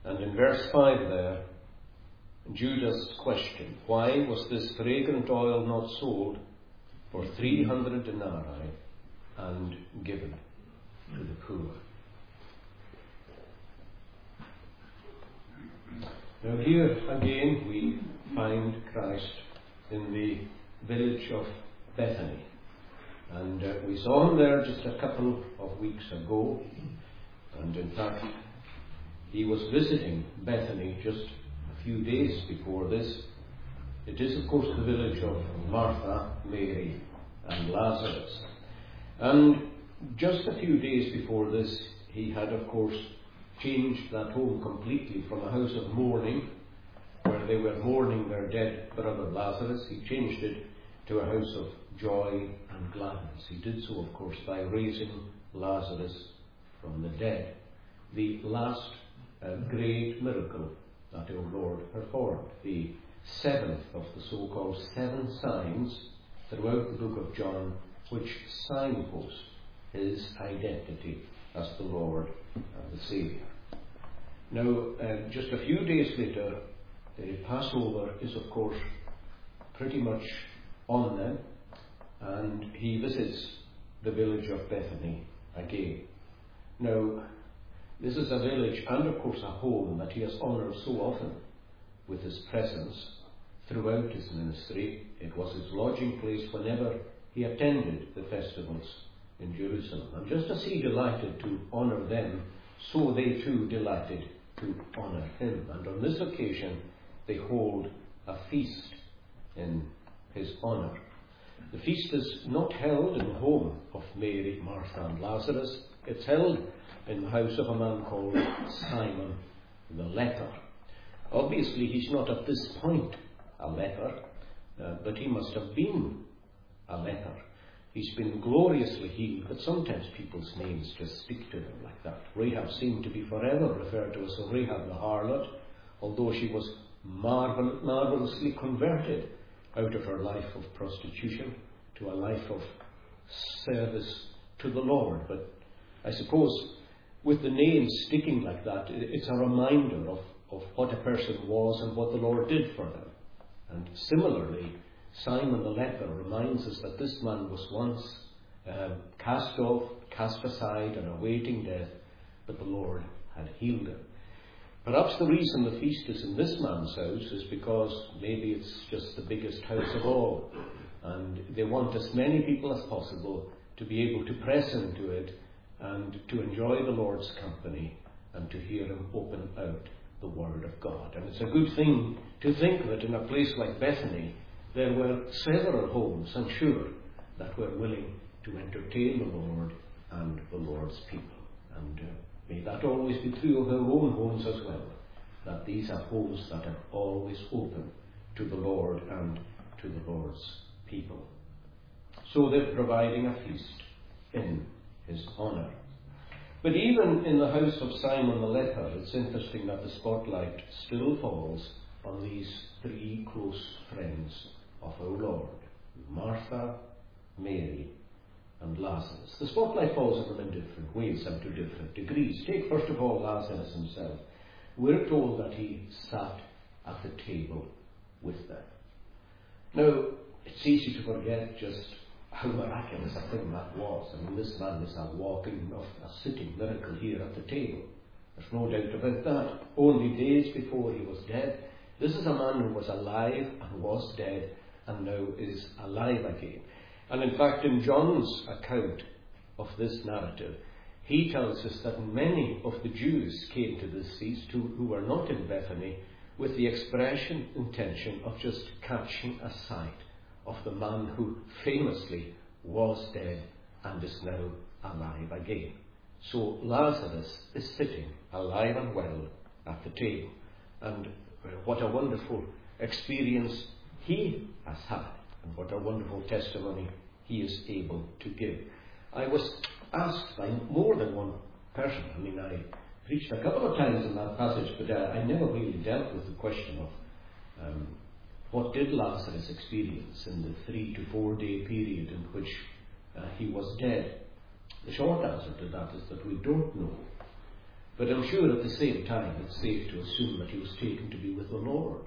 And in verse 5 there, Judas' question, why was this fragrant oil not sold for 300 denarii and given to the poor? Now here again we find Christ in the village of Bethany. And we saw him there just a couple of weeks ago. And in fact, he was visiting Bethany just a few days before this. It is, of course, the village of Martha, Mary, and Lazarus. And just a few days before this, he had, of course, changed that home completely from a house of mourning, where they were mourning their dead brother Lazarus. He changed it to a house of joy and gladness. He did so, of course, by raising Lazarus from the dead. The last great miracle that our Lord performed. The seventh of the so-called 7 signs throughout the book of John, which signpost his identity as the Lord and the Saviour. Now, just a few days later, the Passover is, of course, pretty much on them, and he visits the village of Bethany again. Now, this is a village and, of course, a home that he has honoured so often with his presence throughout his ministry. It was his lodging place whenever he attended the festivals in Jerusalem. And just as he delighted to honour them, so they too delighted to honour him. And on this occasion, they hold a feast in his honour. The feast is not held in the home of Mary, Martha, and Lazarus. It's held in the house of a man called Simon the leper. Obviously, he's not at this point a leper, but he must have been a leper. He's been gloriously healed, but sometimes people's names just speak to them like that. Rahab seemed to be forever referred to as Rahab the harlot, although she was marvellously converted out of her life of prostitution to a life of service to the Lord. But I suppose with the names sticking like that, it's a reminder of what a person was and what the Lord did for them. And similarly, Simon the leper reminds us that this man was once cast off, cast aside, and awaiting death, but the Lord had healed him. Perhaps the reason the feast is in this man's house is because maybe it's just the biggest house of all, and they want as many people as possible to be able to press into it and to enjoy the Lord's company and to hear him open out the Word of God. And it's a good thing to think that in a place like Bethany, there were several homes, I'm sure, that were willing to entertain the Lord and the Lord's people. And may that always be true of our own homes as well, that these are homes that are always open to the Lord and to the Lord's people. So they're providing a feast in his honour. But even in the house of Simon the leper, it's interesting that the spotlight still falls on these 3 close friends of our Lord: Martha, Mary, and Lazarus. The spotlight falls on them in different ways and to different degrees. Take first of all Lazarus himself. We're told that he sat at the table with them. Now, it's easy to forget just how miraculous a thing that was. I mean, this man is a sitting miracle here at the table. There's no doubt about that. Only days before he was dead. This is a man who was alive and was dead and now is alive again. And in fact, in John's account of this narrative, he tells us that many of the Jews came to this feast who were not in Bethany with the intention of just catching a sight of the man who famously was dead and is now alive again. So Lazarus is sitting alive and well at the table. And what a wonderful experience he has had, and what a wonderful testimony he is able to give. I was asked by more than one person. I mean, I preached a couple of times in that passage, but I never really dealt with the question of what did Lazarus experience in the 3 to 4 day period in which he was dead. The short answer to that is that we don't know. But I'm sure at the same time it's safe to assume that he was taken to be with the Lord.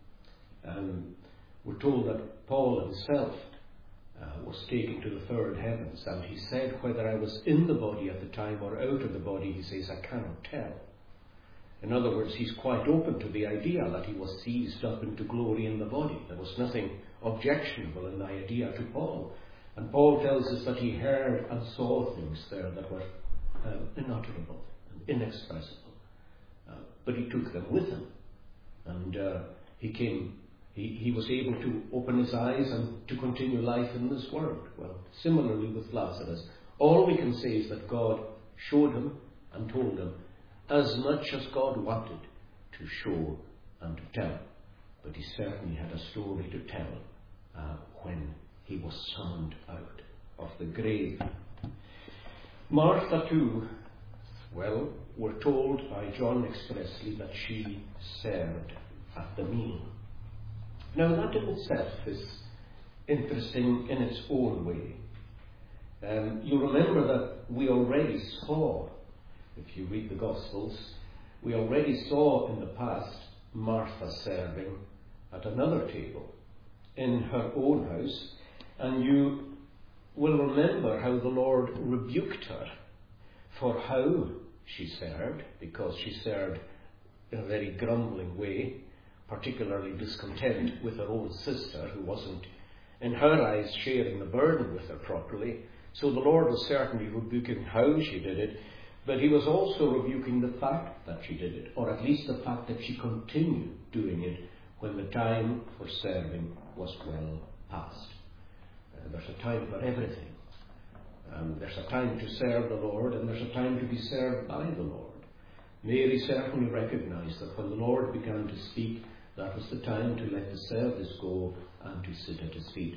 We're told that Paul himself was taken to the third heavens, and he said, whether I was in the body at the time or out of the body, he says, I cannot tell. In other words, he's quite open to the idea that he was seized up into glory in the body. There was nothing objectionable in the idea to Paul. And Paul tells us that he heard and saw things there that were unutterable and inexpressible. But he took them with him. And he was able to open his eyes and to continue life in this world. Well, similarly with Lazarus, all we can say is that God showed him and told him as much as God wanted to show and to tell. But he certainly had a story to tell when he was summoned out of the grave. Martha too, well, we're told by John expressly that she served at the meal. Now that in itself is interesting in its own way. You remember that we already saw, if you read the Gospels, we already saw in the past Martha serving at another table in her own house, and you will remember how the Lord rebuked her for how she served, because she served in a very grumbling way, particularly discontent with her own sister, who wasn't, in her eyes, sharing the burden with her properly. So the Lord was certainly rebuking how she did it, but he was also rebuking the fact that she did it, or at least the fact that she continued doing it when the time for serving was well past. There's a time for everything. There's a time to serve the Lord, and there's a time to be served by the Lord. Mary certainly recognized that when the Lord began to speak, that was the time to let the service go and to sit at his feet.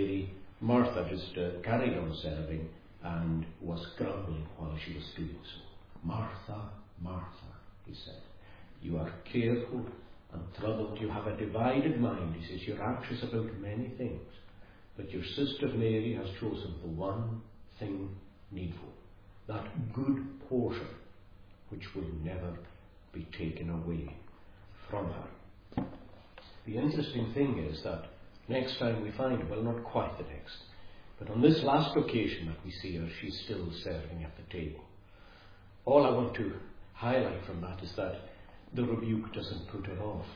Martha just carried on serving and was grumbling while she was doing so. Martha, Martha, he said, you are careful and troubled. You have a divided mind. He says, you're anxious about many things. But your sister Mary has chosen the one thing needful, that good portion which will never be taken away from her. The interesting thing is that next time we find, well, not quite the next, but on this last occasion that we see her, she's still serving at the table. All I want to highlight from that is that the rebuke doesn't put her off.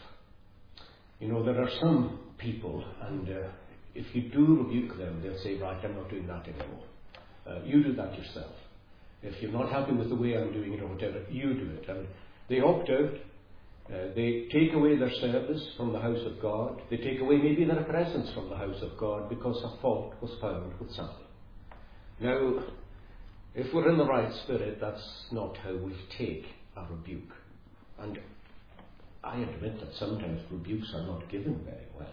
You know, there are some people, and if you do rebuke them, they'll say, right, I'm not doing that anymore. You do that yourself. If you're not happy with the way I'm doing it or whatever, you do it. And they opt out. They take away their service from the house of God. They take away maybe their presence from the house of God because a fault was found with something. Now, if we're in the right spirit, that's not how we take a rebuke. And I admit that sometimes rebukes are not given very well.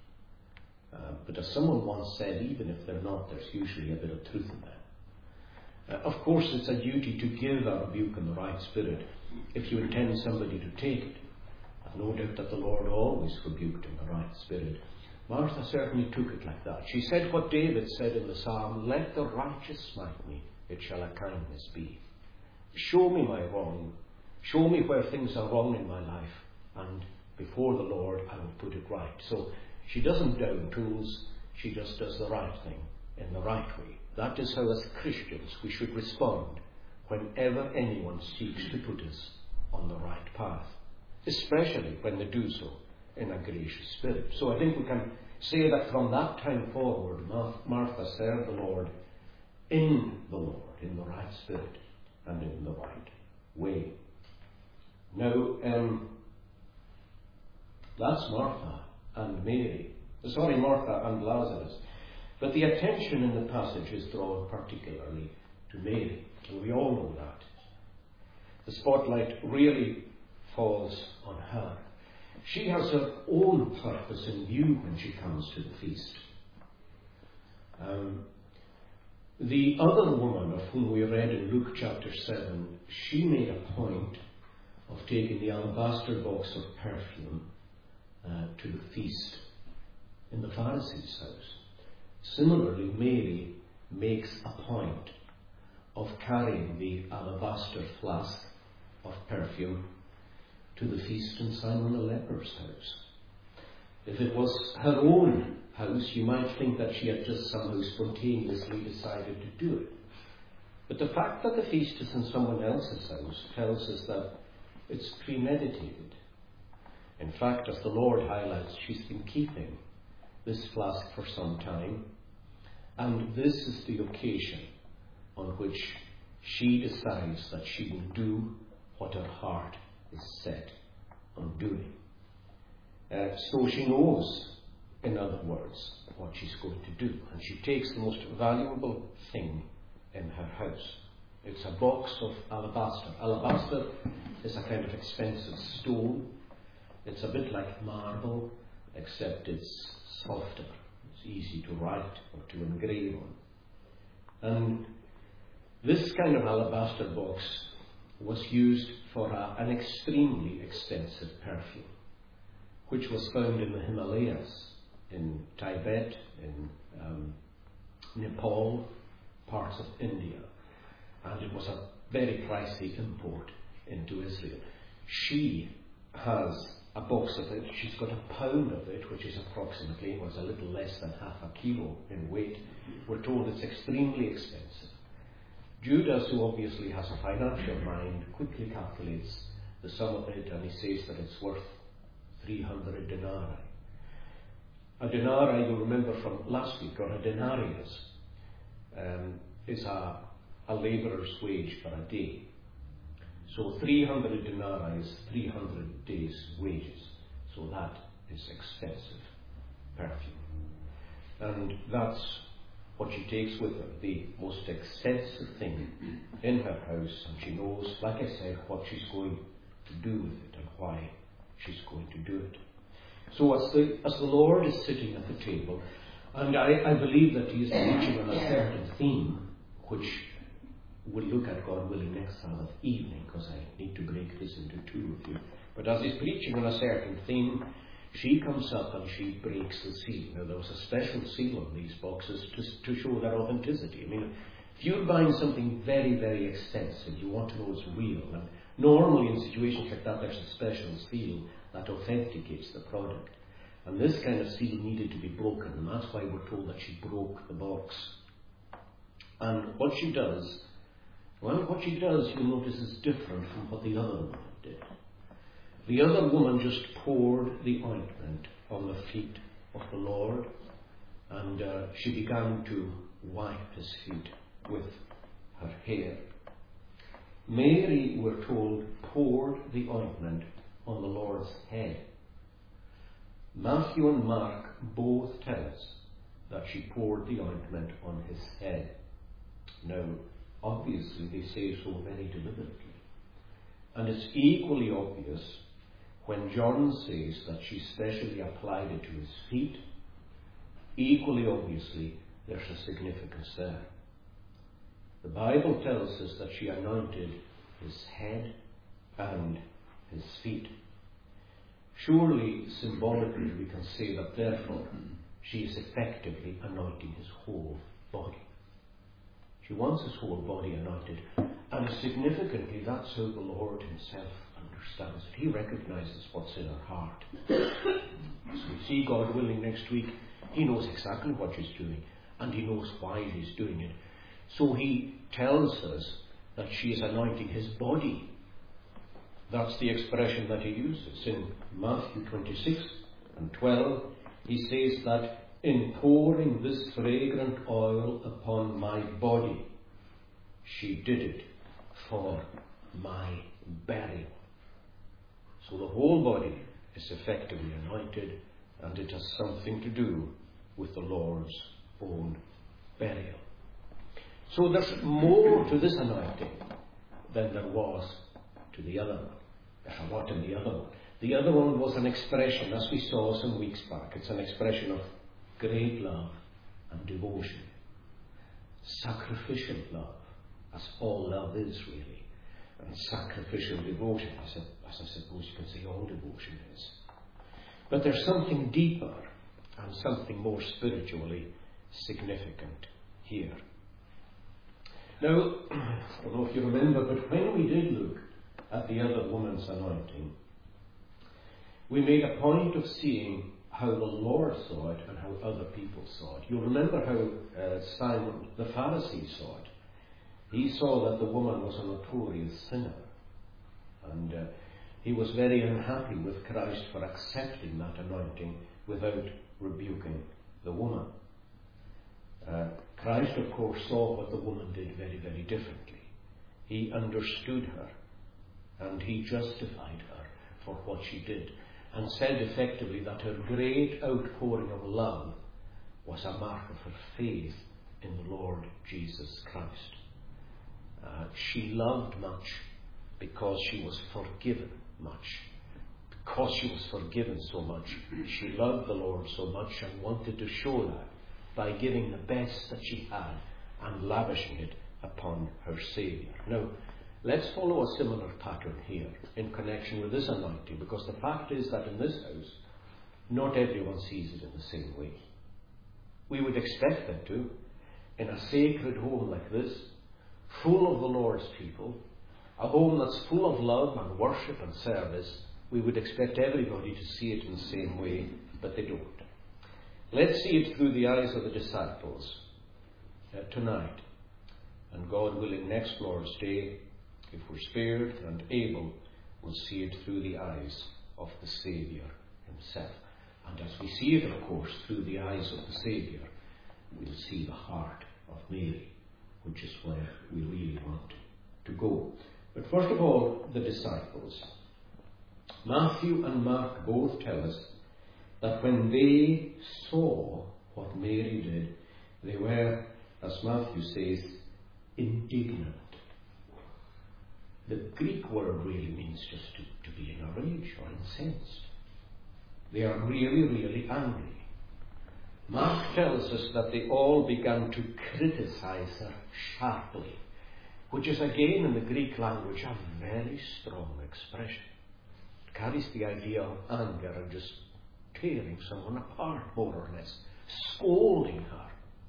But as someone once said, even if they're not, there's usually a bit of truth in them. Of course, it's a duty to give a rebuke in the right spirit if you intend somebody to take it. I've no doubt that the Lord always rebuked in the right spirit. Martha certainly took it like that. She said what David said in the psalm, let the righteous smite me, it shall a kindness be. Show me my wrong. Show me where things are wrong in my life, and before the Lord I will put it right. So she doesn't down tools, she just does the right thing in the right way. That is how, as Christians, we should respond whenever anyone seeks to put us on the right path, especially when they do so in a gracious spirit. So I think we can say that from that time forward, Martha served the Lord, in the right spirit, and in the right way. Now, that's Martha and Martha and Lazarus. But the attention in the passage is drawn particularly to Mary, and we all know that. The spotlight really falls on her. She has her own purpose in view when she comes to the feast. The other woman of whom we read in Luke chapter 7, she made a point of taking the alabaster box of perfume to the feast in the Pharisee's house. Similarly, Mary makes a point of carrying the alabaster flask of perfume to the feast in Simon the leper's house. If it was her own house, you might think that she had just somehow spontaneously decided to do it. But the fact that the feast is in someone else's house tells us that it's premeditated. In fact, as the Lord highlights, she's been keeping this flask for some time, and this is the occasion on which she decides that she will do what her heart is set on doing. So she knows, in other words, what she's going to do, and she takes the most valuable thing in her house. It's a box of alabaster. Alabaster is a kind of expensive stone. It's a bit like marble, except it's softer. It's easy to write or to engrave on. And this kind of alabaster box was used for an extremely expensive perfume, which was found in the Himalayas, in Tibet, in Nepal, parts of India, and it was a very pricey import into Israel. She has a box of it. She's got a pound of it, which is approximately, was a little less than half a kilo in weight. We're told it's extremely expensive. Judas, who obviously has a financial mind, quickly calculates the sum of it, and he says that it's worth 300 denarii. A denarii, you'll remember from last week, or a denarius, is a labourer's wage for a day. So 300 denarii is 300 days' wages. So that is expensive perfume. And that's what she takes with her, the most expensive thing in her house. And she knows, like I said, what she's going to do with it and why she's going to do it. So as the Lord is sitting at the table, and I believe that he is preaching on a certain theme, which we'll look at, God willing, next Sabbath evening, because I need to break this into two of you. But as he's preaching on a certain theme, she comes up and she breaks the seal. Now, there was a special seal on these boxes to show their authenticity. I mean, if you're buying something very, very expensive, you want to know it's real. And normally in situations like that, there's a special seal that authenticates the product. And this kind of seal needed to be broken, and that's why we're told that she broke the box. And what she does, you'll notice, is different from what the other woman did. The other woman just poured the ointment on the feet of the Lord, and she began to wipe his feet with her hair. Mary, we're told, poured the ointment on the Lord's head. Matthew and Mark both tell us that she poured the ointment on his head. Now, obviously, they say so very deliberately. And it's equally obvious when John says that she specially applied it to his feet. Equally obviously, there's a significance there. The Bible tells us that she anointed his head and his feet. Surely, symbolically, we can say that therefore she is effectively anointing his whole body. She wants his whole body anointed, and significantly, that's how the Lord himself understands it. He recognizes what's in her heart. As we see, God willing, next week, he knows exactly what she's doing, and he knows why she's doing it. So he tells us that she is anointing his body. That's the expression that he uses. In Matthew 26 and 12, he says that in pouring this fragrant oil upon my body, she did it for my burial. So the whole body is effectively anointed, and it has something to do with the Lord's own burial. So there's more to this anointing than there was to the other one. What in the other one? The other one was an expression, as we saw some weeks back, it's an expression of great love and devotion. Sacrificial love, as all love is really. And sacrificial devotion, as I suppose you can say all devotion is. But there's something deeper and something more spiritually significant here. Now, I don't know if you remember, but when we did look at the other woman's anointing, we made a point of seeing how the Lord saw it and how other people saw it. You'll remember how Simon the Pharisee saw it. He saw that the woman was a notorious sinner, and he was very unhappy with Christ for accepting that anointing without rebuking the woman. Christ, of course, saw what the woman did very, very differently. He understood her, and he justified her for what she did, and said effectively that her great outpouring of love was a mark of her faith in the Lord Jesus Christ. She loved much because she was forgiven much. Because she was forgiven so much, she loved the Lord so much and wanted to show that by giving the best that she had and lavishing it upon her Saviour. Now, let's follow a similar pattern here in connection with this anointing, because the fact is that in this house, not everyone sees it in the same way. We would expect them to. In a sacred home like this, full of the Lord's people, a home that's full of love and worship and service, we would expect everybody to see it in the same way, but they don't. Let's see it through the eyes of the disciples tonight. And God willing, next Lord's Day, if we're spared and able, we'll see it through the eyes of the Saviour himself. And as we see it, of course, through the eyes of the Saviour, we'll see the heart of Mary, which is where we really want to go. But first of all, the disciples. Matthew and Mark both tell us that when they saw what Mary did, they were, as Matthew says, indignant. The Greek word really means just to be in a rage or incensed. They are really, really angry. Mark tells us that they all began to criticize her sharply, which is again in the Greek language a very strong expression. It carries the idea of anger and just tearing someone apart, more or less, scolding her.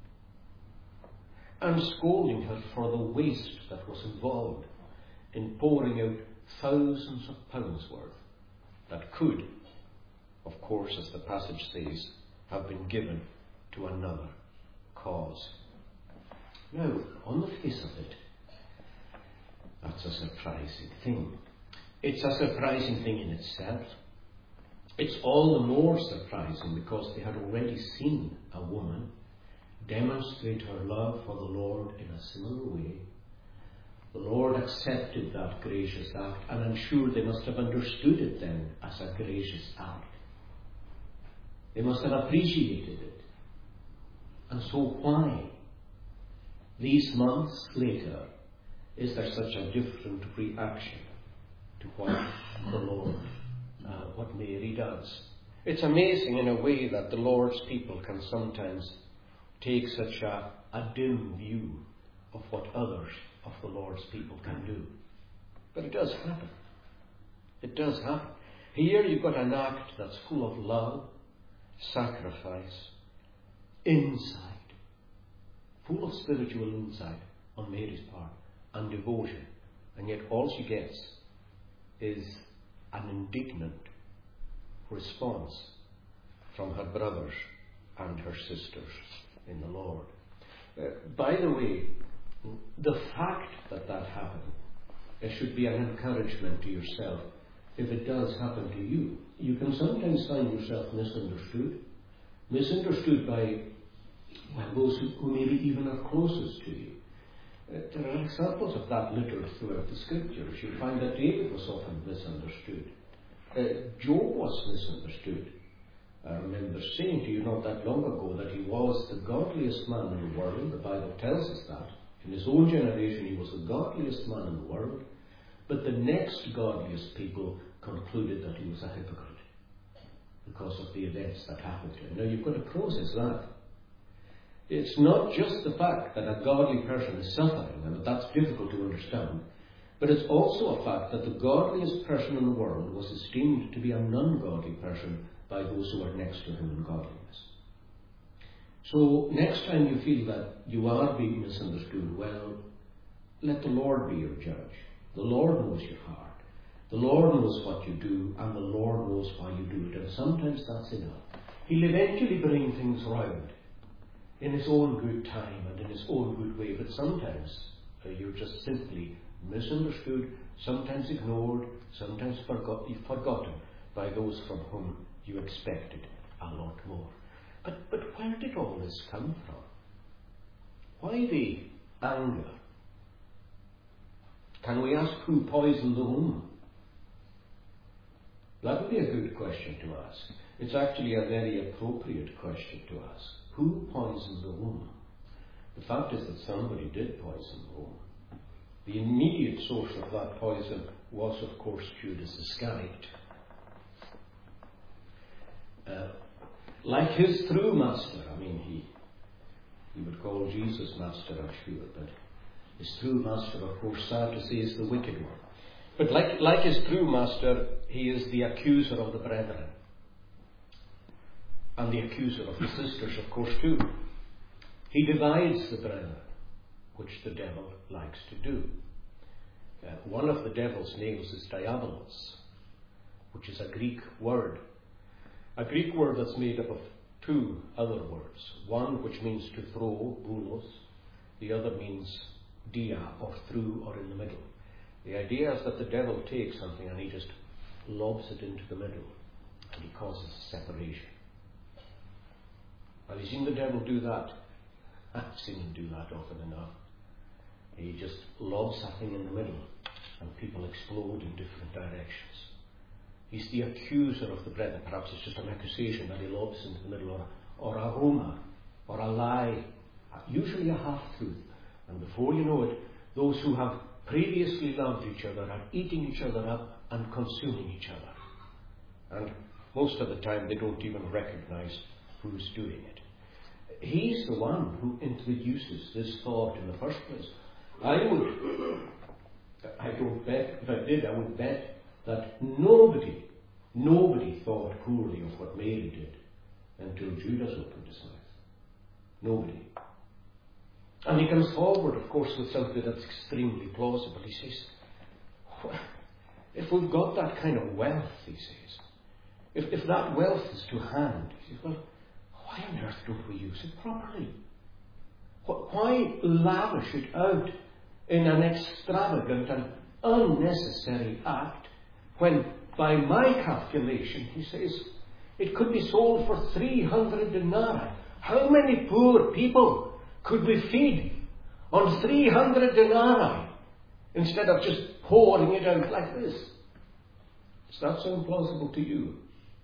And scolding her for the waste that was involved in pouring out thousands of pounds worth that could, of course, as the passage says, have been given to another cause. Now, on the face of it, that's a surprising thing. It's a surprising thing in itself. It's all the more surprising because they had already seen a woman demonstrate her love for the Lord in a similar way. The Lord accepted that gracious act, and I'm sure they must have understood it then as a gracious act. They must have appreciated it. And so why, these months later, is there such a different reaction to what the Lord, what Mary does? It's amazing in a way that the Lord's people can sometimes take such a dim view of what others of the Lord's people can do. But it does happen. It does happen. Here you've got an act that's full of love, sacrifice, insight, full of spiritual insight on Mary's part, and devotion. And yet all she gets is an indignant response from her brothers and her sisters in the Lord. By the way, the fact that happened, it should be an encouragement to yourself. If it does happen to you, you can sometimes find yourself misunderstood by those who maybe even are closest to you. There are examples of that littered throughout the Scriptures. You find that David was often misunderstood. Job was misunderstood. I remember saying to you not that long ago that he was the godliest man in the world. The Bible tells us that. In his own generation he was the godliest man in the world. But the next godliest people concluded that he was a hypocrite because of the events that happened to him. Now you've got to process that. It's not just the fact that a godly person is suffering, and that's difficult to understand, but it's also a fact that the godliest person in the world was esteemed to be a non-godly person by those who are next to him in godliness. So next time you feel that you are being misunderstood, well, let the Lord be your judge. The Lord knows your heart. The Lord knows what you do, and the Lord knows why you do it. And sometimes that's enough. He'll eventually bring things round in His own good time and in His own good way. But sometimes you're just simply misunderstood, sometimes ignored, sometimes forgotten by those from whom you expected a lot more. But where did all this come from? Why the anger? Can we ask who poisoned the woman? That would be a good question to ask. It's actually a very appropriate question to ask. Who poisoned the woman? The fact is that somebody did poison the woman. The immediate source of that poison was, of course, Judas Iscariot. Like his true master, he would call Jesus master, I'm sure, but his true master, of course, sad to say, is the wicked one. But like his true master, he is the accuser of the brethren. And the accuser of the sisters, of course, too. He divides the brethren, which the devil likes to do. One of the devil's names is diabolos, which is a Greek word. A Greek word that's made up of two other words. One which means to throw, boulos. The other means dia, or through, or in the middle. The idea is that the devil takes something and he just lobs it into the middle, and he causes a separation. Have you seen the devil do that? I've seen him do that often enough. He just lobs something in the middle, and people explode in different directions. He's the accuser of the brethren. Perhaps it's just an accusation that he lobs into the middle, or a rumor, or a lie, usually a half-truth. And before you know it, those who have previously loved each other are eating each other up and consuming each other. And most of the time they don't even recognize who's doing it. He's the one who introduces this thought in the first place. I don't bet, if I did, I would bet that nobody thought poorly of what Mary did until Judas opened his mouth. Nobody. And he comes forward, of course, with something that's extremely plausible. He says, if we've got that kind of wealth, he says, if that wealth is to hand, he says, well, why on earth don't we use it properly? Why lavish it out in an extravagant and unnecessary act when, by my calculation, he says, it could be sold for 300 denarii. How many poor people could we feed on 300 denarii instead of just pouring it out like this? Does that sound plausible to you?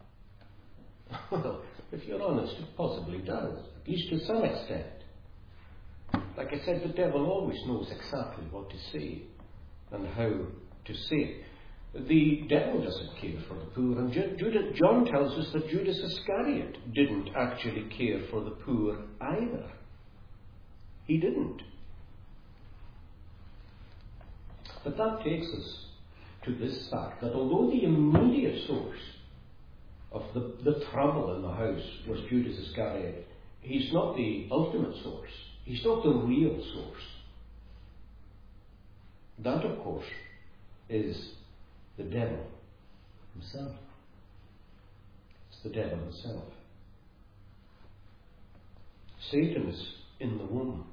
Well, if you're honest, it possibly does, at least to some extent. Like I said, the devil always knows exactly what to say and how to say it. The devil doesn't care for the poor, and John tells us that Judas Iscariot didn't actually care for the poor either. He didn't. But that takes us to this fact that although the immediate source of the trouble in the house was Judas Iscariot, he's not the ultimate source. He's not the real source. That, of course, is the devil himself. It's the devil himself. Satan is in the womb.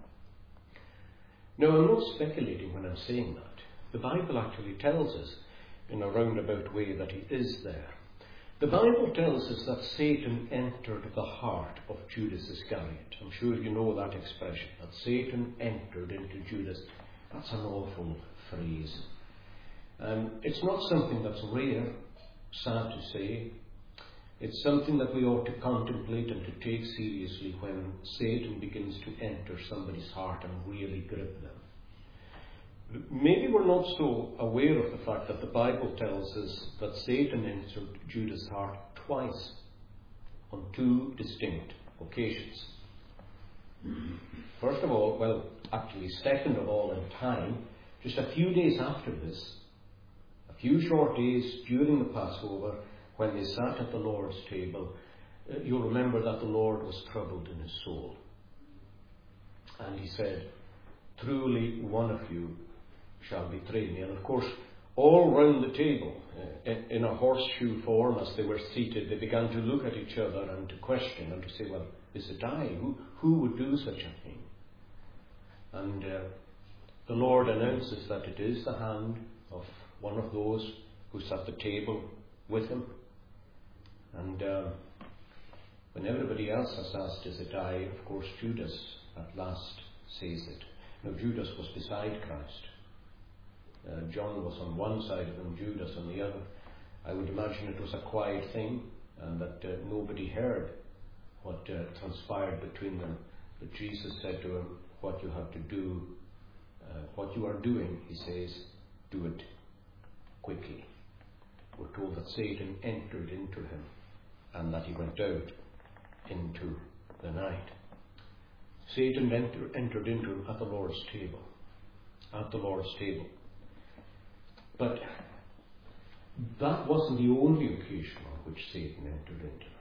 Now, I'm not speculating when I'm saying that. The Bible actually tells us in a roundabout way that he is there. The Bible tells us that Satan entered the heart of Judas Iscariot. I'm sure you know that expression, that Satan entered into Judas. That's an awful phrase. It's not something that's rare, sad to say. It's something that we ought to contemplate and to take seriously when Satan begins to enter somebody's heart and really grip them. Maybe we're not so aware of the fact that the Bible tells us that Satan entered Judas' heart twice on two distinct occasions. First of all, second of all in time, just a few days after this, a few short days during the Passover, when they sat at the Lord's table, you'll remember that the Lord was troubled in his soul. And he said, truly one of you shall betray me. And of course, all round the table, in a horseshoe form as they were seated, they began to look at each other and to question and to say, well, is it I? Who would do such a thing? And the Lord announces that it is the hand of one of those who's at the table with him. And when everybody else has asked, is it I? Of course, Judas at last says it. Now, Judas was beside Christ. John was on one side of him, Judas on the other. I would imagine it was a quiet thing and that nobody heard what transpired between them. But Jesus said to him, what you have to do, what you are doing, he says, do it quickly. We're told that Satan entered into him and that he went out into the night. Satan entered into him at the Lord's table. At the Lord's table. But that wasn't the only occasion on which Satan entered into him.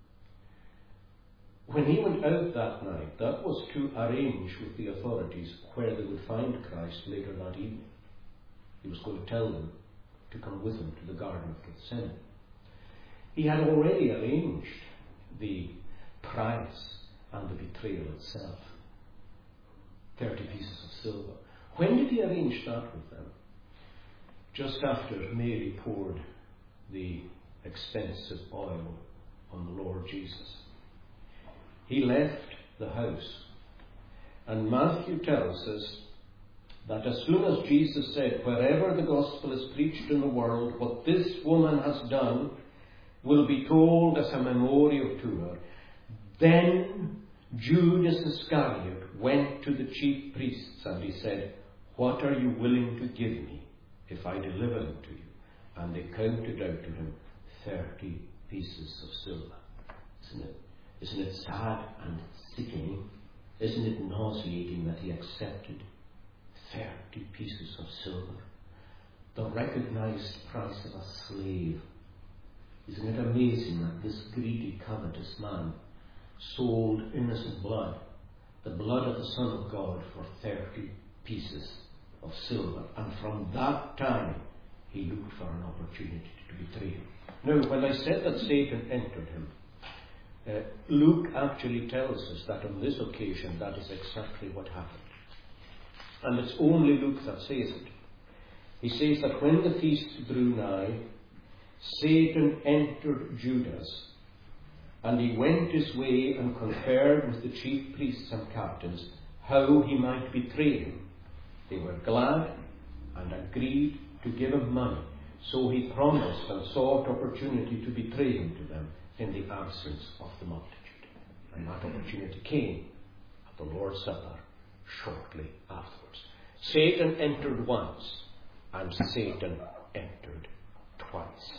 When he went out that night, that was to arrange with the authorities where they would find Christ later that evening. He was going to tell them to come with him to the Garden of Gethsemane. He had already arranged the price and the betrayal itself. 30 pieces of silver. When did he arrange that with them? Just after Mary poured the expensive oil on the Lord Jesus. He left the house. And Matthew tells us that as soon as Jesus said, wherever the gospel is preached in the world, what this woman has done will be told as a memorial to her. Then Judas Iscariot went to the chief priests and he said, what are you willing to give me if I deliver them to you? And they counted out to him 30 pieces of silver. Isn't it sad and sickening? Isn't it nauseating that he accepted 30 pieces of silver? The recognized price of a slave. Isn't it amazing that this greedy, covetous man sold innocent blood, the blood of the Son of God, for 30 pieces of silver? And from that time, he looked for an opportunity to betray him. Now, when I said that Satan entered him, Luke actually tells us that on this occasion that is exactly what happened. And it's only Luke that says it. He says that when the feast drew nigh, Satan entered Judas, and he went his way and conferred with the chief priests and captains how he might betray him. They were glad and agreed to give him money, so he promised and sought opportunity to betray him to them in the absence of the multitude. And that opportunity came at the Lord's Supper shortly afterwards. Satan entered once, and Satan entered twice.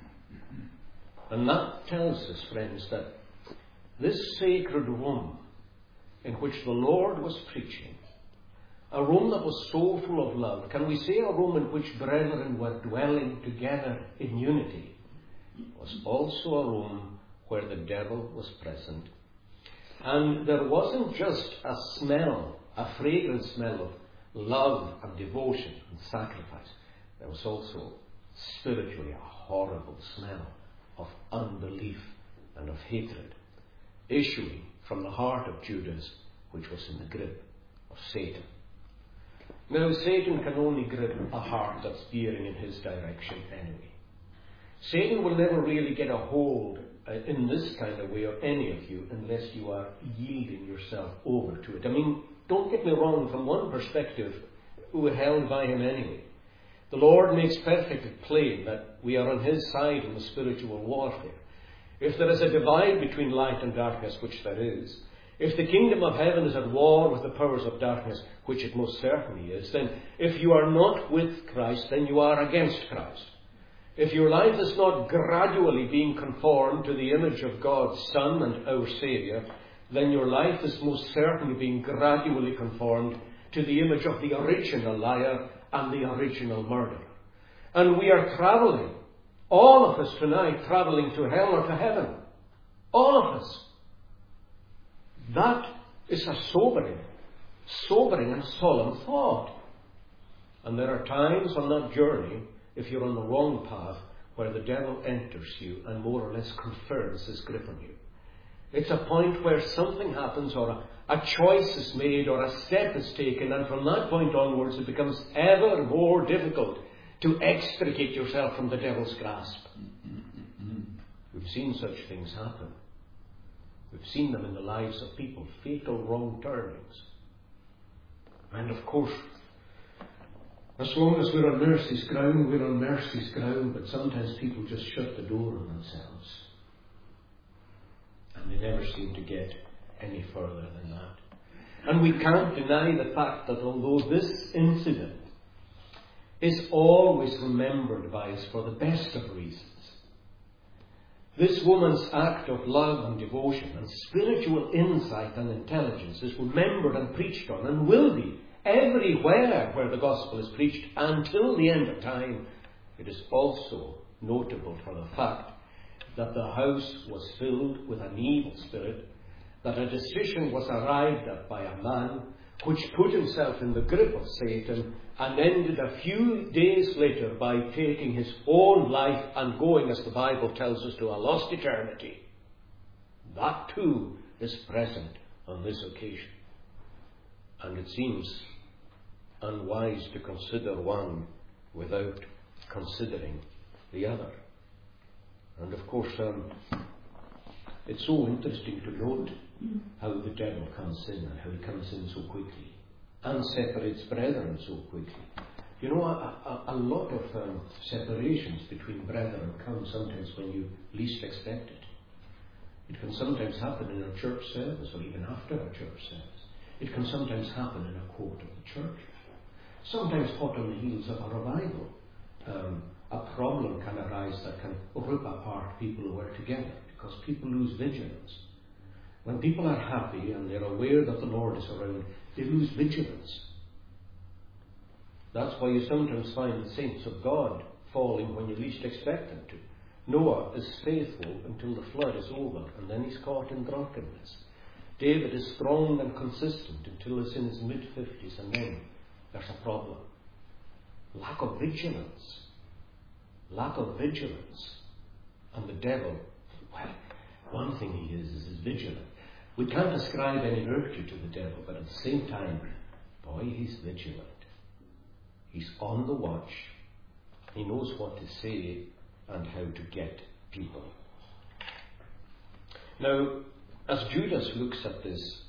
And that tells us, friends, that this sacred room in which the Lord was preaching, a room that was so full of love, can we say a room in which brethren were dwelling together in unity, was also a room where the devil was present. And there wasn't just a smell, a fragrant smell of love and devotion and sacrifice. There was also spiritually a horrible smell of unbelief and of hatred issuing from the heart of Judas, which was in the grip of Satan. Now, Satan can only grip a heart that's veering in his direction anyway. Satan will never really get a hold in this kind of way of any of you unless you are yielding yourself over to it. I mean, don't get me wrong, from one perspective, we're held by him anyway. The Lord makes perfectly plain that we are on his side in the spiritual warfare. If there is a divide between light and darkness, which there is, if the kingdom of heaven is at war with the powers of darkness, which it most certainly is, then if you are not with Christ, then you are against Christ. If your life is not gradually being conformed to the image of God's Son and our Saviour, then your life is most certainly being gradually conformed to the image of the original liar and the original murderer. And we are travelling, all of us tonight, travelling to hell or to heaven. All of us. That is a sobering and solemn thought. And there are times on that journey if you're on the wrong path, where the devil enters you and more or less confirms his grip on you. It's a point where something happens, or a choice is made, or a step is taken, and from that point onwards it becomes ever more difficult to extricate yourself from the devil's grasp. We've seen such things happen. We've seen them in the lives of people, fatal wrong turnings. And of course, as long as we're on mercy's ground, we're on mercy's ground, but sometimes people just shut the door on themselves. And they never seem to get any further than that. And we can't deny the fact that although this incident is always remembered by us for the best of reasons, this woman's act of love and devotion and spiritual insight and intelligence is remembered and preached on, and will be everywhere where the gospel is preached until the end of time. It is also notable for the fact that the house was filled with an evil spirit, that a decision was arrived at by a man which put himself in the grip of Satan and ended a few days later by taking his own life and going, as the Bible tells us, to a lost eternity. That too is present on this occasion. And it seems unwise to consider one without considering the other. And of course, it's so interesting to note how the devil comes in, and how he comes in so quickly and separates brethren so quickly. You know, a lot of separations between brethren come sometimes when you least expect it. It can sometimes happen in a church service, or even after a church service. It can sometimes happen in a court of the church. Sometimes hot on the heels of a revival. A problem can arise that can rip apart people who are together, because people lose vigilance. When people are happy and they're aware that the Lord is around, they lose vigilance. That's why you sometimes find the saints of God falling when you least expect them to. Noah is faithful until the flood is over, and then he's caught in drunkenness. David is strong and consistent until he's in his mid-50s, and then there's a problem. Lack of vigilance. Lack of vigilance. And the devil, well, one thing he is vigilant. We can't ascribe any virtue to the devil, but at the same time, boy, he's vigilant. He's on the watch. He knows what to say and how to get people. Now, as Judas looks at this,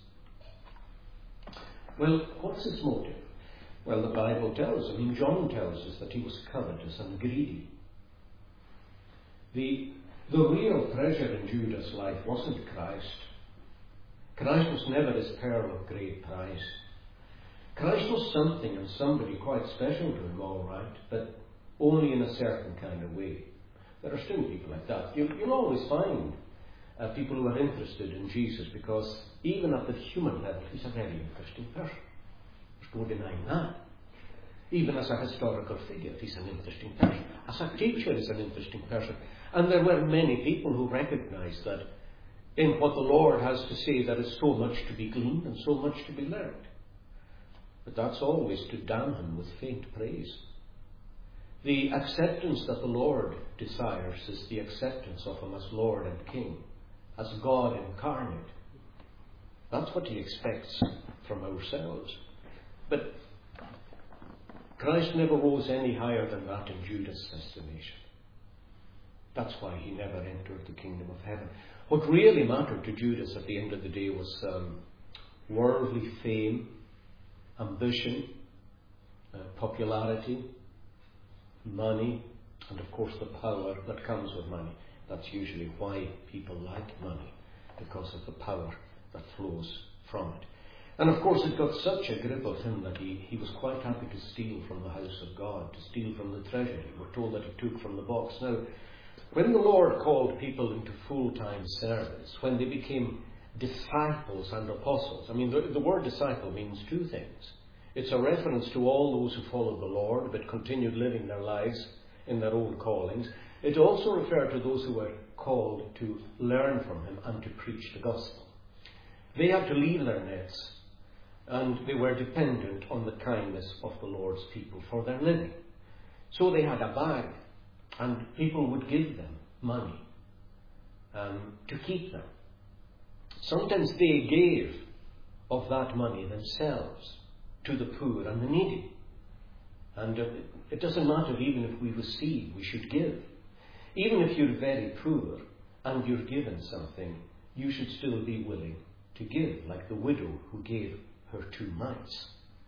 well, what's his motive? Well, the Bible tells us, John tells us that he was covetous and greedy. The real treasure in Judas' life wasn't Christ. Christ was never his pearl of great price. Christ was something and somebody quite special to him, all right, but only in a certain kind of way. There are still people like that. You'll always find people who are interested in Jesus, because even at the human level, he's a very interesting person. There's no denying that. Even as a historical figure, he's an interesting person. As a teacher, he's an interesting person. And there were many people who recognized that in what the Lord has to say, there is so much to be gleaned and so much to be learned. But that's always to damn him with faint praise. The acceptance that the Lord desires is the acceptance of him as Lord and King, as God incarnate. That's what he expects from ourselves. But Christ never rose any higher than that in Judas' estimation. That's why he never entered the kingdom of heaven. What really mattered to Judas at the end of the day was worldly fame, ambition, popularity, money, and of course the power that comes with money. That's usually why people like money, because of the power that flows from it. And of course it got such a grip of him that he was quite happy to steal from the house of God, to steal from the treasury. We're told that he took from the box. Now, when the Lord called people into full-time service, when they became disciples and apostles, the word disciple means two things. It's a reference to all those who followed the Lord but continued living their lives in their own callings. It also referred to those who were called to learn from him and to preach the gospel. They had to leave their nets, and they were dependent on the kindness of the Lord's people for their living. So they had a bag, and people would give them money to keep them. Sometimes they gave of that money themselves to the poor and the needy. And it doesn't matter even if we receive, we should give. Even if you're very poor and you're given something, you should still be willing to give, like the widow who gave her 2 mites.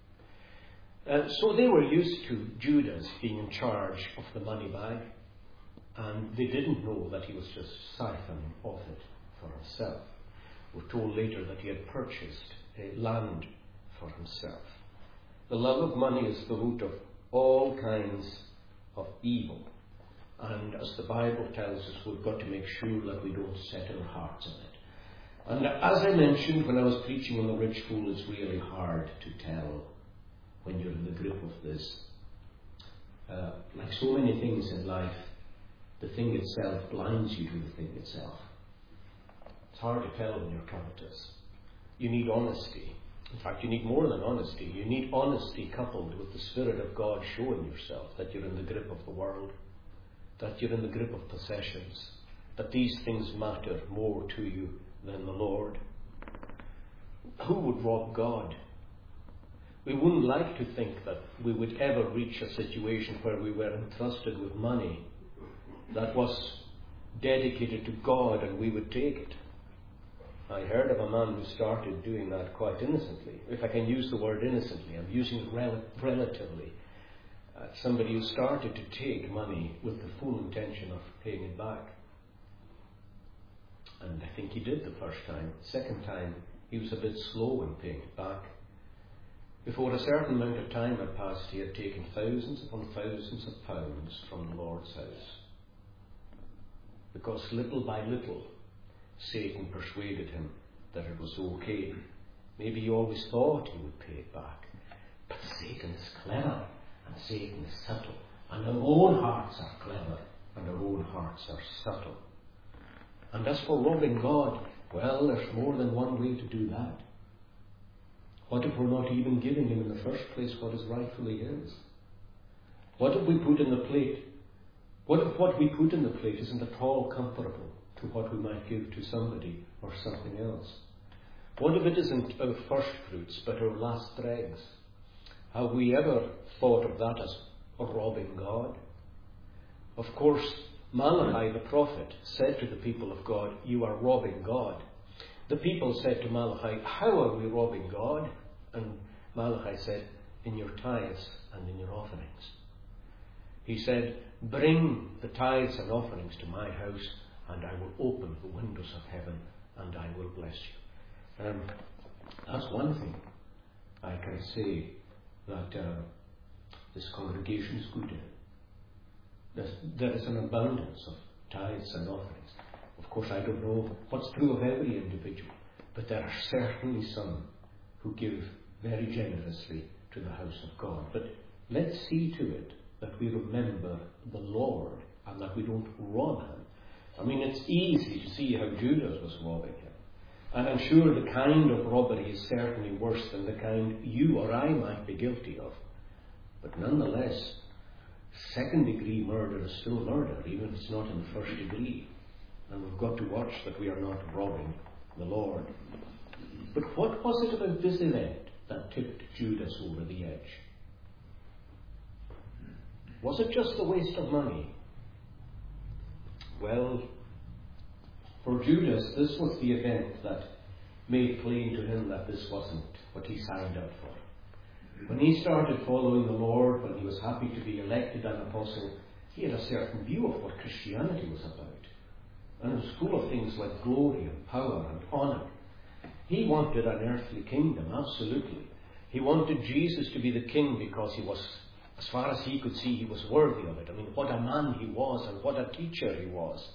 So they were used to Judas being in charge of the money bag, and they didn't know that he was just siphoning off it for himself. We're told later that he had purchased land for himself. The love of money is the root of all kinds of evil. And as the Bible tells us, we've got to make sure that we don't set our hearts on it. And as I mentioned when I was preaching on the rich fool, it's really hard to tell when you're in the grip of this. Like so many things in life, the thing itself blinds you to the thing itself. It's hard to tell when you're covetous. You need honesty. In fact, you need more than honesty. You need honesty coupled with the Spirit of God showing yourself that you're in the grip of the world, that you're in the grip of possessions, that these things matter more to you than the Lord. Who would rob God? We wouldn't like to think that we would ever reach a situation where we were entrusted with money that was dedicated to God and we would take it. I heard of a man who started doing that quite innocently. If I can use the word innocently, I'm using it relatively. Somebody who started to take money with the full intention of paying it back. And I think he did the first time. Second time, he was a bit slow in paying it back. Before a certain amount of time had passed, he had taken thousands upon thousands of pounds from the Lord's house. Because little by little, Satan persuaded him that it was okay. Maybe he always thought he would pay it back. But Satan is clever, and Satan is subtle. And our own hearts are clever, and our own hearts are subtle. And as for robbing God, well, there's more than one way to do that. What if we're not even giving him in the first place what is rightfully his? What if we put in the plate? What if what we put in the plate isn't at all comparable to what we might give to somebody or something else? What if it isn't our first fruits but our last dregs? Have we ever thought of that as robbing God? Of course, Malachi the prophet said to the people of God, "You are robbing God." The people said to Malachi, "How are we robbing God?" And Malachi said, "In your tithes and in your offerings." He said, "Bring the tithes and offerings to my house, and I will open the windows of heaven, and I will bless you." That's one thing I can say that this congregation is good in. There is an abundance of tithes and offerings. Of course, I don't know what's true of every individual, but there are certainly some who give very generously to the house of God. But let's see to it that we remember the Lord and that we don't rob him. I mean, it's easy to see how Judas was robbing him. And I'm sure the kind of robbery is certainly worse than the kind you or I might be guilty of. But nonetheless, second-degree murder is still murder, even if it's not in the first degree. And we've got to watch that we are not robbing the Lord. But what was it about this event that tipped Judas over the edge? Was it just the waste of money? Well, for Judas, this was the event that made plain to him that this wasn't what he signed up for. When he started following the Lord, when he was happy to be elected an apostle, he had a certain view of what Christianity was about. And it was full of things like glory and power and honour. He wanted an earthly kingdom, absolutely. He wanted Jesus to be the king because he was, as far as he could see, he was worthy of it. I mean, what a man he was and what a teacher he was.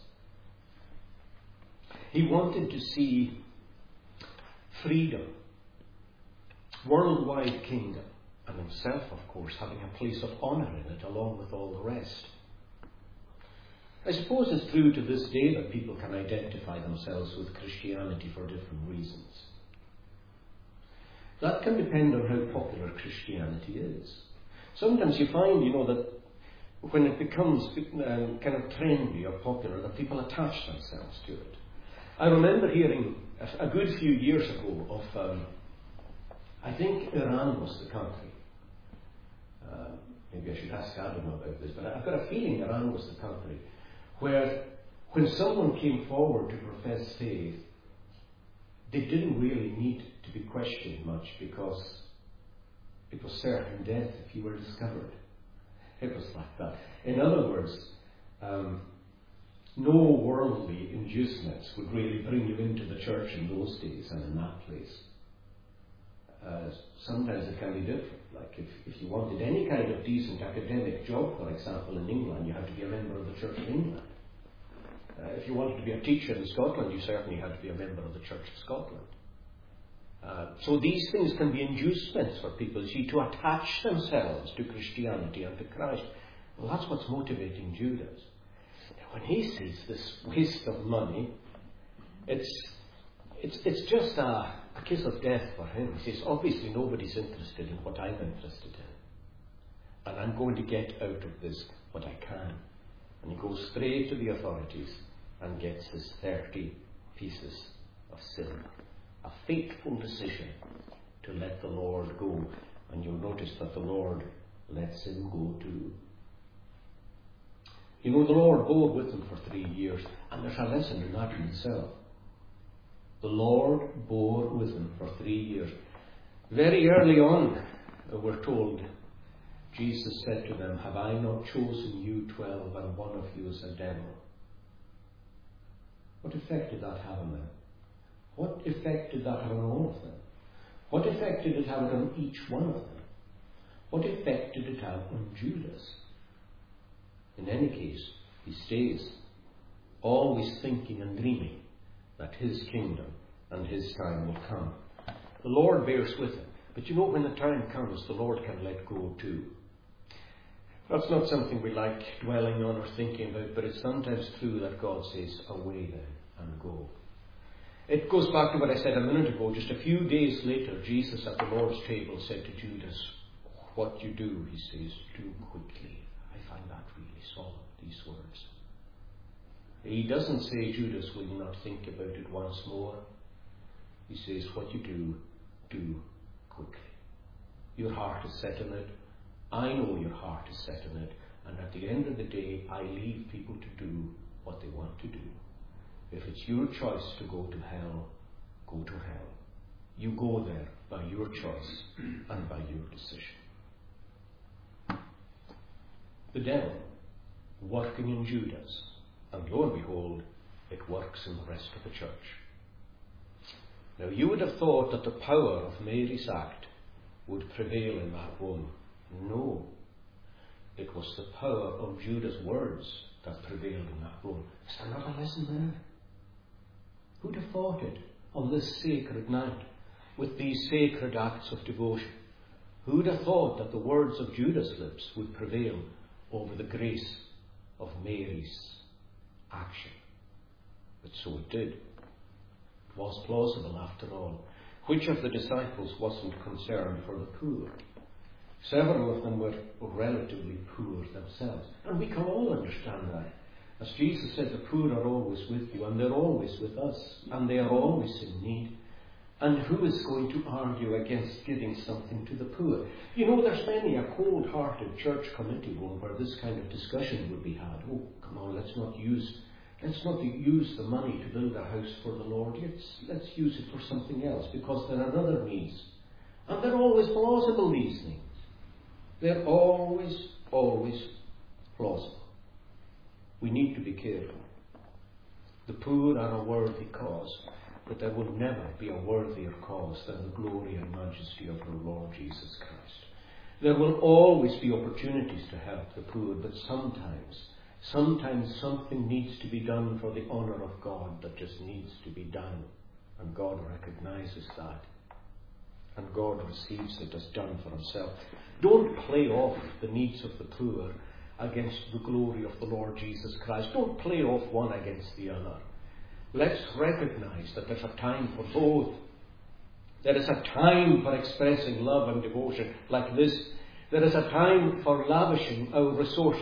He wanted to see freedom, worldwide kingdom, and himself, of course, having a place of honour in it along with all the rest. I suppose it's true to this day that people can identify themselves with Christianity for different reasons. That can depend on how popular Christianity is. Sometimes you find, that when it becomes kind of trendy or popular, that people attach themselves to it. I remember hearing a good few years ago of, I think Iran was the country. Maybe I should ask Adam about this, but I've got a feeling Iran was the country where when someone came forward to profess faith, they didn't really need to be questioned much because it was certain death if you were discovered. It was like that. In other words, no worldly inducements would really bring you into the church in those days and in that place. Sometimes it can be different. Like if you wanted any kind of decent academic job, for example, in England, you had to be a member of the Church of England. If you wanted to be a teacher in Scotland, you certainly had to be a member of the Church of Scotland. So these things can be inducements for people, see, to attach themselves to Christianity and to Christ. Well, that's what's motivating Judas. When he sees this waste of money, it's just a kiss of death for him. He says, obviously nobody's interested in what I'm interested in. And I'm going to get out of this what I can. And he goes straight to the authorities and gets his 30 pieces of silver. A fateful decision to let the Lord go. And you'll notice that the Lord lets him go too. You know, the Lord bore with him for 3 years, and there's a lesson in that in itself. The Lord bore with him for 3 years. Very early on, we're told, Jesus said to them, have I not chosen you 12, and one of you is a devil? What effect did that have on them? What effect did that have on all of them? What effect did it have on each one of them? What effect did it have on Judas? In any case, he stays, always thinking and dreaming that his kingdom and his time will come. The Lord bears with him. But you know, when the time comes, the Lord can let go too. That's not something we like dwelling on or thinking about, but it's sometimes true that God says, away then, and go. It goes back to what I said a minute ago. Just a few days later, Jesus at the Lord's table said to Judas, what you do, he says, do quickly. I find that really solemn, these words. He doesn't say, Judas, will you not think about it once more? He says, what you do, do quickly. Your heart is set on it. I know your heart is set on it. And at the end of the day, I leave people to do what they want to do. If it's your choice to go to hell, go to hell. You go there by your choice and by your decision. The devil working in Judas, and lo and behold, it works in the rest of the church. Now, you would have thought that the power of Mary's act would prevail in that room. No. It was the power of Judas' words that prevailed in that room. Is there not a lesson there? Who'd have thought it on this sacred night, with these sacred acts of devotion? Who'd have thought that the words of Judas' lips would prevail over the grace of Mary's action? But so it did. It was plausible after all. Which of the disciples wasn't concerned for the poor? Several of them were relatively poor themselves. And we can all understand that. As Jesus said, the poor are always with you, and they're always with us, and they are always in need. And who is going to argue against giving something to the poor? You know, there's many a cold-hearted church committee room where this kind of discussion would be had. Oh, come on, let's not use the money to build a house for the Lord. Let's use it for something else, because there are other needs. And they're always plausible, these things. They're always plausible. We need to be careful. The poor are a worthy cause, but there will never be a worthier cause than the glory and majesty of our Lord Jesus Christ. There will always be opportunities to help the poor, but sometimes something needs to be done for the honour of God that just needs to be done. And God recognises that. And God receives it as done for himself. Don't play off the needs of the poor against the glory of the Lord Jesus Christ. Don't play off one against the other. Let's recognise that there's a time for both. There is a time for expressing love and devotion like this. There is a time for lavishing our resources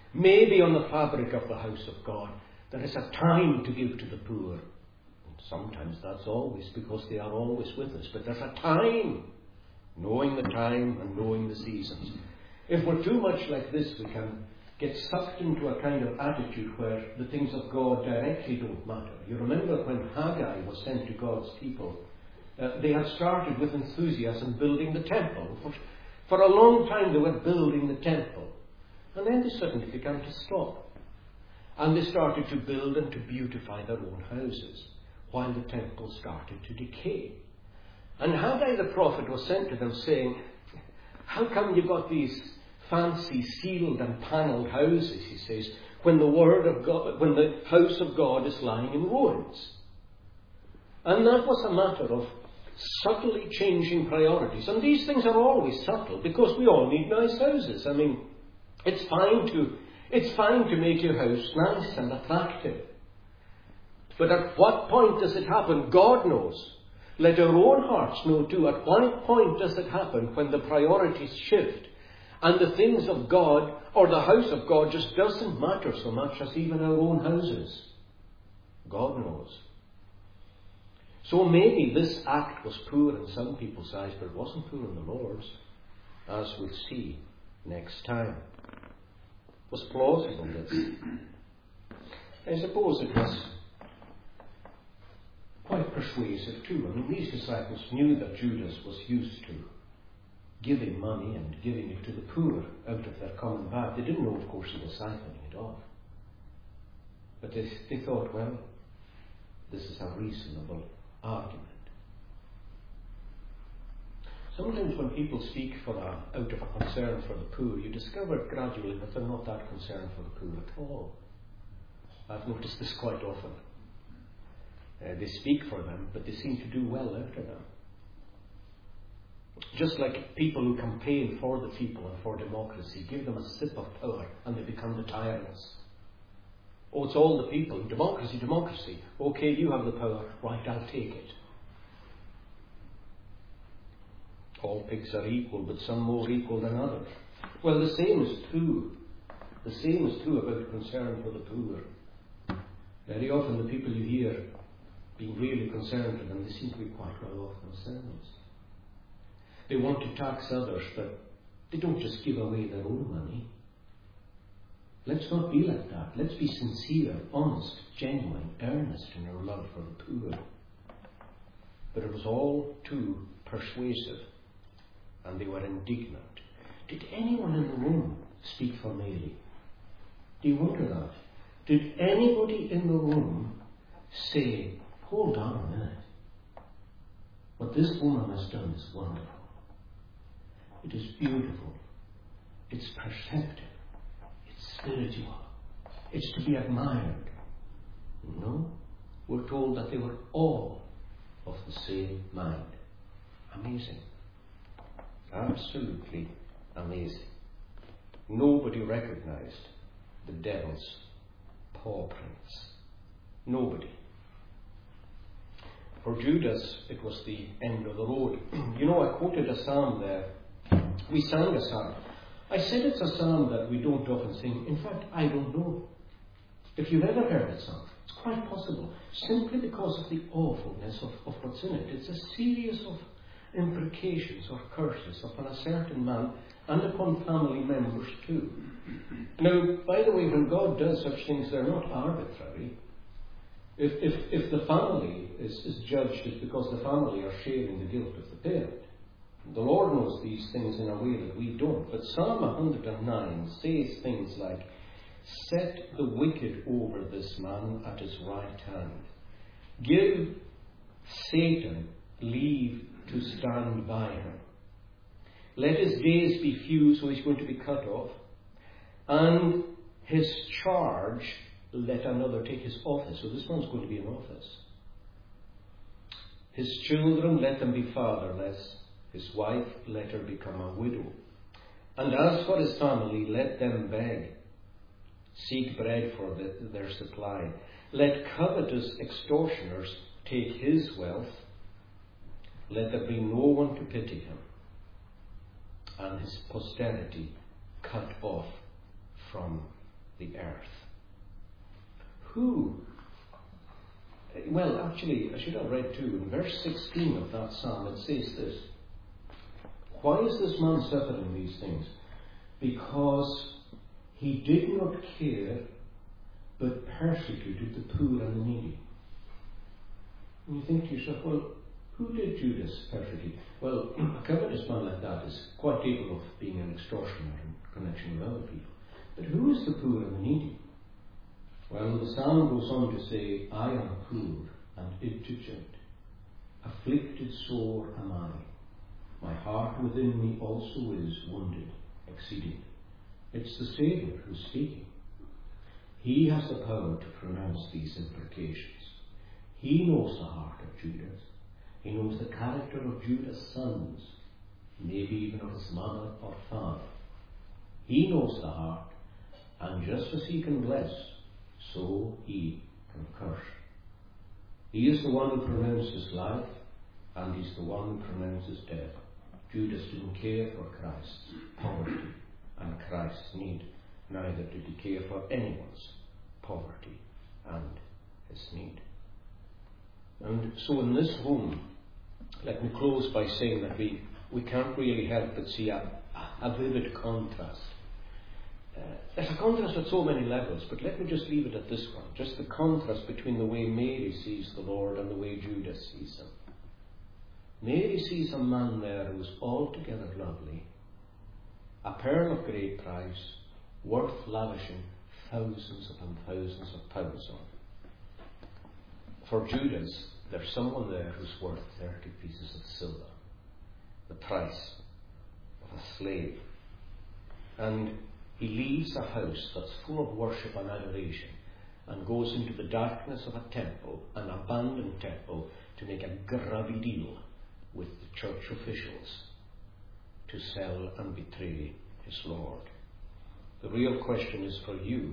Maybe on the fabric of the house of God, there is a time to give to the poor. And sometimes that's always, because they are always with us. But there's a time, knowing the time and knowing the seasons. If we're too much like this, we can get sucked into a kind of attitude where the things of God directly don't matter. You remember when Haggai was sent to God's people, they had started with enthusiasm building the temple. For a long time they were building the temple. And then they suddenly began to stop. And they started to build and to beautify their own houses, while the temple started to decay. And Haggai the prophet was sent to them saying, how come you've got these fancy sealed and panelled houses, he says, when the word of God, when the house of God is lying in ruins? And that was a matter of subtly changing priorities. And these things are always subtle, because we all need nice houses. I mean, it's fine to make your house nice and attractive. But at what point does it happen? God knows. Let our own hearts know too. At what point does it happen when the priorities shift and the things of God or the house of God just doesn't matter so much as even our own houses? God knows. So maybe this act was poor in some people's eyes, but it wasn't poor in the Lord's, as we'll see next time. It was plausible, this. I suppose it was quite persuasive too. I mean, these disciples knew that Judas was used to giving money and giving it to the poor out of their common bag. They didn't know, of course, he was siphoning it off. But they thought, well, this is a reasonable argument. Sometimes when people speak out of a concern for the poor, you discover gradually that they're not that concerned for the poor at all. I've noticed this quite often. They speak for them, but they seem to do well after them. Just like people who campaign for the people and for democracy, give them a sip of power and they become the tyrants. Oh, it's all the people. Democracy, democracy. Okay, you have the power. Right, I'll take it. All pigs are equal, but some more equal than others. Well, the same is true. The same is true about concern for the poor. Very often the people you hear being really concerned for them, they seem to be quite well off themselves. They want to tax others, but they don't just give away their own money. Let's not be like that. Let's be sincere, honest, genuine, earnest in our love for the poor. But it was all too persuasive, and they were indignant. Did anyone in the room speak for Mary? Do you wonder that? Did anybody in the room say, hold on a minute, what this woman has done is wonderful. It is beautiful. It's perceptive. It's spiritual. It's to be admired. No, we're told that they were all of the same mind. Amazing. Absolutely amazing. Nobody recognized the devil's paw prints. Nobody. For Judas, it was the end of the road. You know, I quoted a psalm there. We sang a psalm. I said it's a psalm that we don't often sing. In fact, I don't know if you've ever heard that psalm. It's quite possible, simply because of the awfulness of what's in it. It's a series of imprecations or curses upon a certain man and upon family members too. Now, by the way, when God does such things, they're not arbitrary. If the family is judged, it's because the family are sharing the guilt of the parent. The Lord knows these things in a way that we don't. But Psalm 109 says things like, set the wicked over this man at his right hand. Give Satan leave to stand by him. Let his days be few, so he's going to be cut off. And his charge, let another take his office. So this one's going to be in office. His children, let them be fatherless. His wife, let her become a widow. And as for his family, let them beg. Seek bread for their supply. Let covetous extortioners take his wealth. Let there be no one to pity him. And his posterity cut off from the earth. Who? Well, actually, I should have read too. In verse 16 of that psalm, it says this. Why is this man suffering these things? Because he did not care, but persecuted the poor and the needy. And you think to yourself, well, who did Judas persecute? Well, a covetous man like that is quite capable of being an extortioner in connection with other people. But who is the poor and the needy? Well, the psalm goes on to say, I am poor and indigent, afflicted sore am I. My heart within me also is wounded exceedingly. It's the Saviour who's speaking. He has the power to pronounce these imprecations. He knows the heart of Judas. He knows the character of Judas' sons, maybe even of his mother or father. He knows the heart, and just as he can bless, so he can curse. He is the one who pronounces life, and he's the one who pronounces death. Judas didn't care for Christ's poverty and Christ's need. Neither did he care for anyone's poverty and his need. And so in this home, let me close by saying that we can't really help but see a vivid contrast. There's a contrast at so many levels, but let me just leave it at this one. Just the contrast between the way Mary sees the Lord and the way Judas sees him. Mary sees a man there who is altogether lovely, a pearl of great price, worth lavishing thousands upon thousands of pounds on. For Judas, there's someone there who's worth 30 pieces of silver, the price of a slave. And he leaves a house that's full of worship and adoration and goes into the darkness of a temple, an abandoned temple, to make a grubby deal with the church officials to sell and betray his Lord. The real question is for you,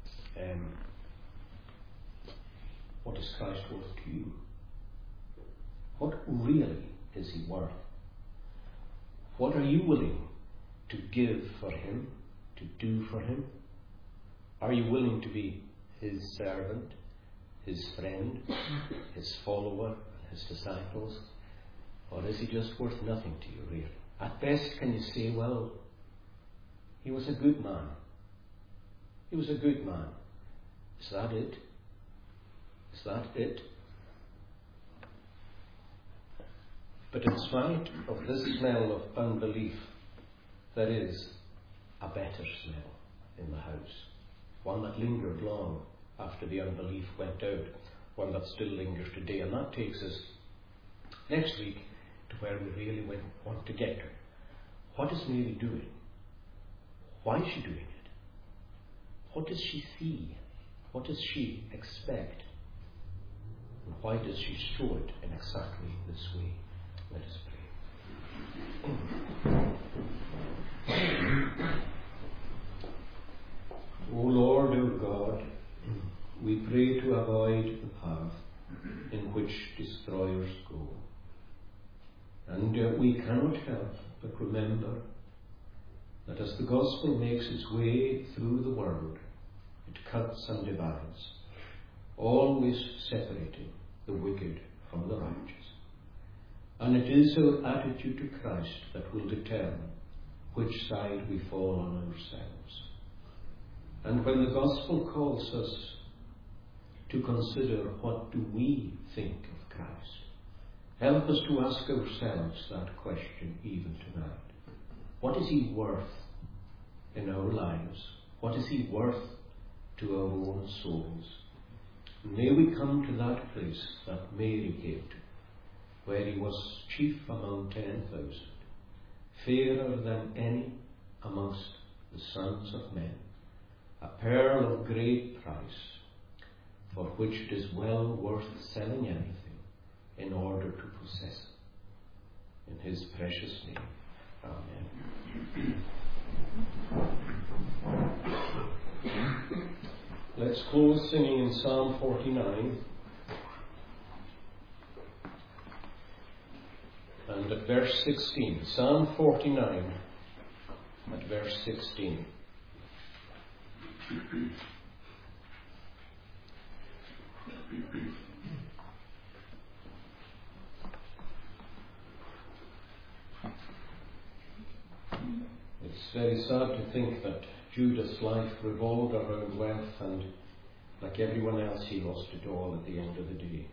what is Christ worth to you? What really is he worth? What are you willing to give for him, to do for him? Are you willing to be his servant, his friend, his follower, his disciples? Or is he just worth nothing to you, really? At best, can you say, well, he was a good man. He was a good man. Is that it? Is that it? But in spite of this smell of unbelief, there is a better smell in the house. One that lingered long after the unbelief went out. One that still lingers today. And that takes us next week to where we really want to get to. What is Mary doing? Why is she doing it? What does she see? What does she expect? And why does she show it in exactly this way? Let us pray. O Lord, O God, we pray to avoid the path in which destroyers go. And we cannot help but remember that as the gospel makes its way through the world, it cuts and divides, always separating the wicked from the righteous. And it is our attitude to Christ that will determine which side we fall on ourselves. And when the gospel calls us to consider what do we think of Christ, help us to ask ourselves that question even tonight. What is he worth in our lives? What is he worth to our own souls? May we come to that place that Mary came to, where he was chief among 10,000, fairer than any amongst the sons of men, a pearl of great price, for which it is well worth selling anything in order to possess it. In his precious name, amen. Let's close singing in Psalm 49. And at verse 16, Psalm 49 at verse 16. It's very sad to think that Judas' life revolved around wealth, and like everyone else, he lost it all at the end of the day.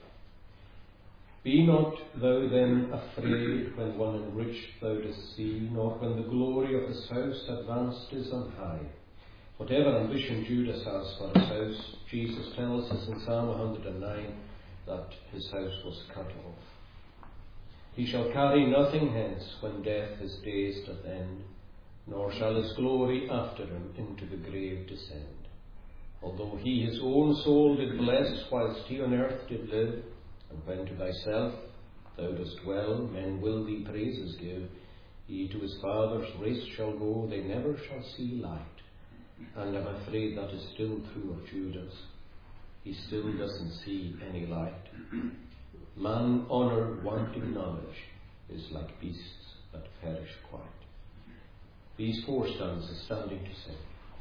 Be not thou then afraid when one enriched thou dost see, nor when the glory of his house advanced is on high. Whatever ambition Judas has for his house, Jesus tells us in Psalm 109 that his house was cut off. He shall carry nothing hence when death his days doth end, nor shall his glory after him into the grave descend. Although he his own soul did bless whilst he on earth did live, and when to thyself thou dost dwell, men will thee praises give. He to his father's race shall go, they never shall see light. And I'm afraid that is still true of Judas. He still doesn't see any light. Man honour wanting knowledge is like beasts that perish quite. These four stanzas standing to sing.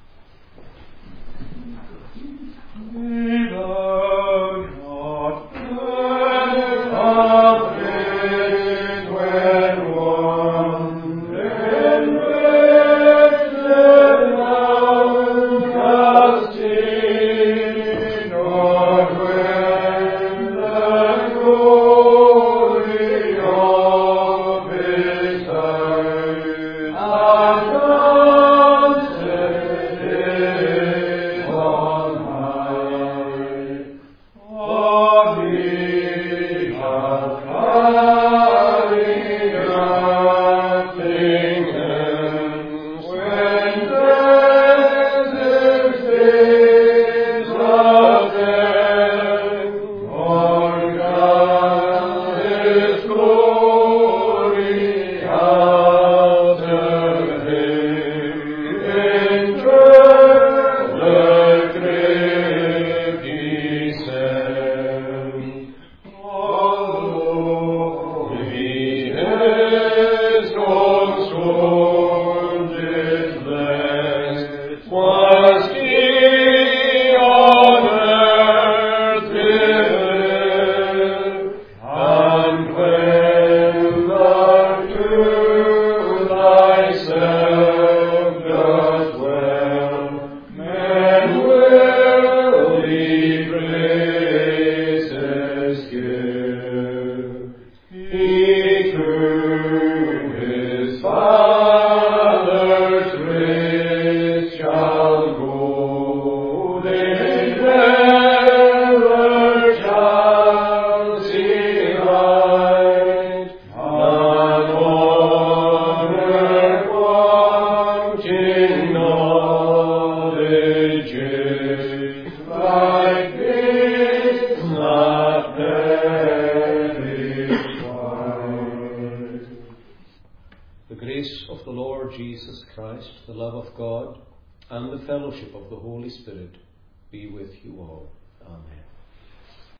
Jesus Christ, the love of God, and the fellowship of the Holy Spirit be with you all. Amen.